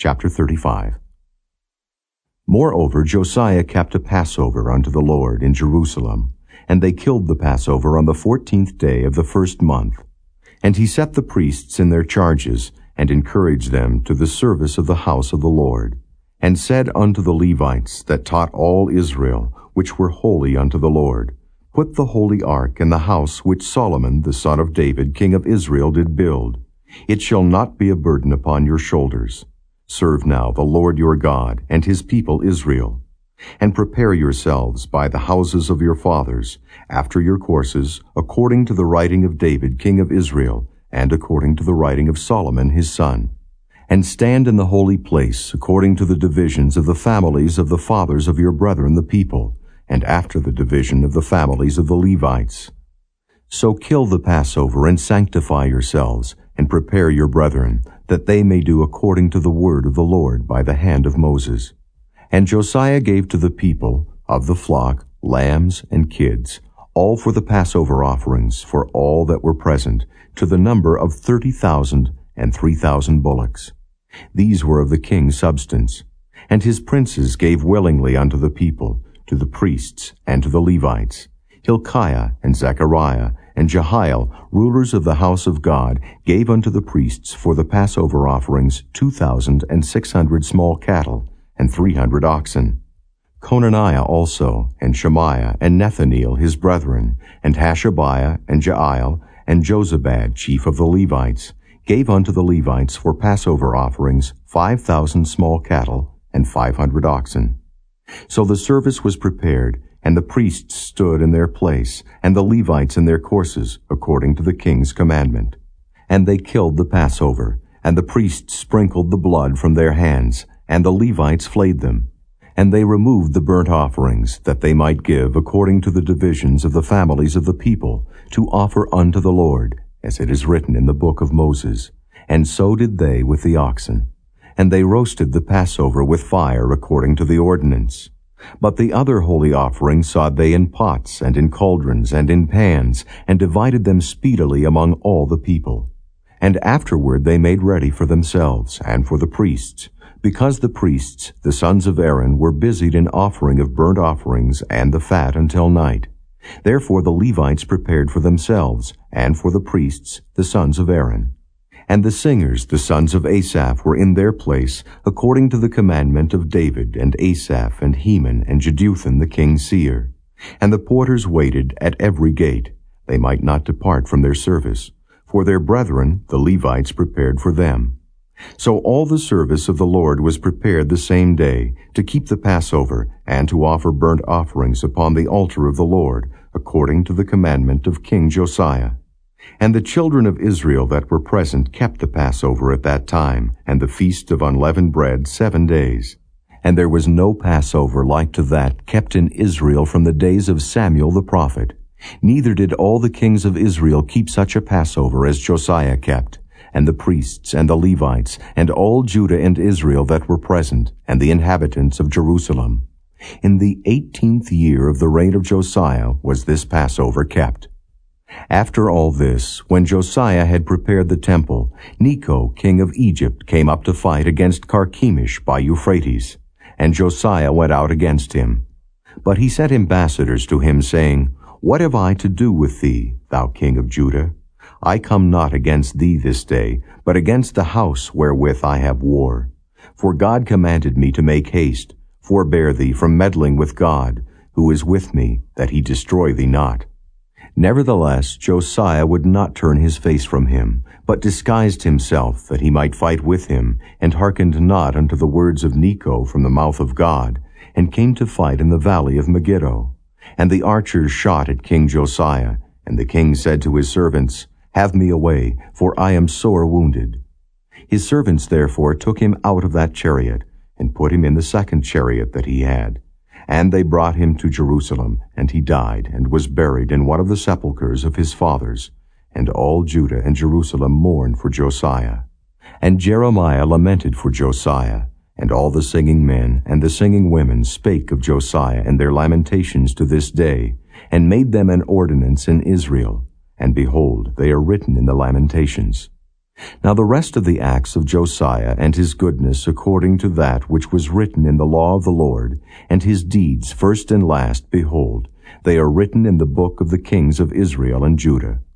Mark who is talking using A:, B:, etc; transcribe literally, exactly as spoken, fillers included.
A: Chapter thirty-five. Moreover, Josiah kept a Passover unto the Lord in Jerusalem, and they killed the Passover on the fourteenth day of the first month. And he set the priests in their charges, and encouraged them to the service of the house of the Lord, and said unto the Levites that taught all Israel, which were holy unto the Lord, Put the holy ark in the house which Solomon the son of David king of Israel did build. It shall not be a burden upon your shoulders. Serve now the Lord your God and his people Israel, and prepare yourselves by the houses of your fathers, after your courses, according to the writing of David king of Israel, and according to the writing of Solomon his son. And stand in the holy place, according to the divisions of the families of the fathers of your brethren the people, and after the division of the families of the Levites. So kill the Passover, and sanctify yourselves, and prepare your brethren, that they may do according to the word of the Lord by the hand of Moses. And Josiah gave to the people, of the flock, lambs and kids, all for the Passover offerings, for all that were present, to the number of thirty thousand and three thousand bullocks. These were of the king's substance. And his princes gave willingly unto the people, to the priests and to the Levites. Hilkiah and Zechariah and Jehiel, rulers of the house of God, gave unto the priests for the Passover offerings two thousand and six hundred small cattle and three hundred oxen. Conaniah also, and Shemaiah, and Nethaneel his brethren, and Hashabiah, and Jael, and Jozabad, chief of the Levites, gave unto the Levites for Passover offerings five thousand small cattle and five hundred oxen. So the service was prepared, and the priests stood in their place, and the Levites in their courses, according to the king's commandment. And they killed the Passover, and the priests sprinkled the blood from their hands, and the Levites flayed them. And they removed the burnt offerings, that they might give according to the divisions of the families of the people, to offer unto the Lord, as it is written in the book of Moses. And so did they with the oxen. And they roasted the Passover with fire according to the ordinance. But the other holy offerings sawed they in pots, and in cauldrons, and in pans, and divided them speedily among all the people. And afterward they made ready for themselves, and for the priests, because the priests, the sons of Aaron, were busied in offering of burnt offerings and the fat until night. Therefore the Levites prepared for themselves, and for the priests, the sons of Aaron. And the singers, the sons of Asaph, were in their place, according to the commandment of David, and Asaph, and Heman, and Jeduthun the king's seer. And the porters waited at every gate. They might not depart from their service, for their brethren, the Levites, prepared for them. So all the service of the Lord was prepared the same day, to keep the Passover, and to offer burnt offerings upon the altar of the Lord, according to the commandment of King Josiah. And the children of Israel that were present kept the Passover at that time, and the feast of unleavened bread seven days. And there was no Passover like to that kept in Israel from the days of Samuel the prophet. Neither did all the kings of Israel keep such a Passover as Josiah kept, and the priests and the Levites, and all Judah and Israel that were present, and the inhabitants of Jerusalem. In the eighteenth year of the reign of Josiah was this Passover kept. After all this, when Josiah had prepared the temple, Necho, king of Egypt, came up to fight against Carchemish by Euphrates, and Josiah went out against him. But he sent ambassadors to him, saying, What have I to do with thee, thou king of Judah? I come not against thee this day, but against the house wherewith I have war. For God commanded me to make haste, forbear thee from meddling with God, who is with me, that he destroy thee not. Nevertheless, Josiah would not turn his face from him, but disguised himself, that he might fight with him, and hearkened not unto the words of Necho from the mouth of God, and came to fight in the valley of Megiddo. And the archers shot at King Josiah, and the king said to his servants, Have me away, for I am sore wounded. His servants therefore took him out of that chariot, and put him in the second chariot that he had. And they brought him to Jerusalem, and he died, and was buried in one of the sepulchres of his fathers. And all Judah and Jerusalem mourned for Josiah. And Jeremiah lamented for Josiah, and all the singing men and the singing women spake of Josiah in their lamentations to this day, and made them an ordinance in Israel. And behold, they are written in the lamentations. Now the rest of the acts of Josiah and his goodness according to that which was written in the law of the Lord, and his deeds first and last, behold, they are written in the book of the kings of Israel and Judah.